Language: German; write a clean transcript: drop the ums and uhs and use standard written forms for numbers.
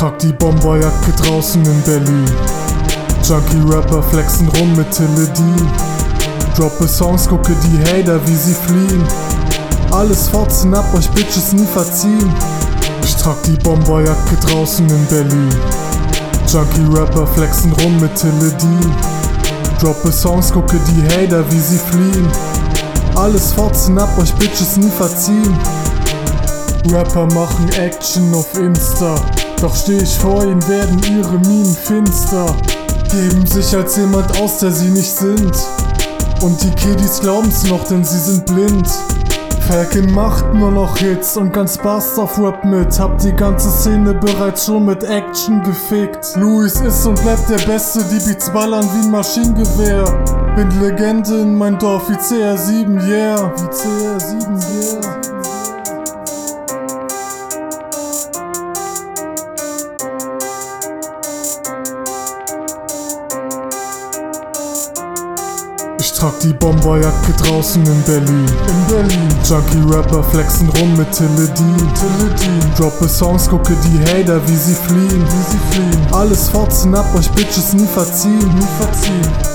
trag die Bomberjacke draußen in Berlin. Junkie-Rapper flexen rum mit Tilledin. Droppe Songs, gucke die Hater, wie sie fliehen. Alles fotzen ab, euch Bitches nie verziehen. Ich trag die Bomberjacke draußen in Berlin. Junkie-Rapper flexen rum mit Tilledin. Droppe Songs, gucke die Hater, wie sie fliehen. Alles fotzen ab, euch Bitches nie verziehen. Rapper machen Action auf Insta, doch steh ich vor ihnen, werden ihre Minen finster. Geben sich als jemand aus, der sie nicht sind. Und die Kiddies glauben's noch, denn sie sind blind. Falcon macht nur noch Hits und ganz Bass auf Rap mit. Hab die ganze Szene bereits schon mit Action gefickt. Louis ist und bleibt der Beste, die Beats ballern wie ein Maschinengewehr. Bin Legende in mein Dorf wie CR7, yeah. Wie CR7, yeah. Ich trag die Bomberjacke draußen in Berlin. Junkie-Rapper flexen rum mit Tilledin. Droppe Songs, gucke die Hater, wie sie fliehen. Alles fotzen ab, euch Bitches nie verziehen.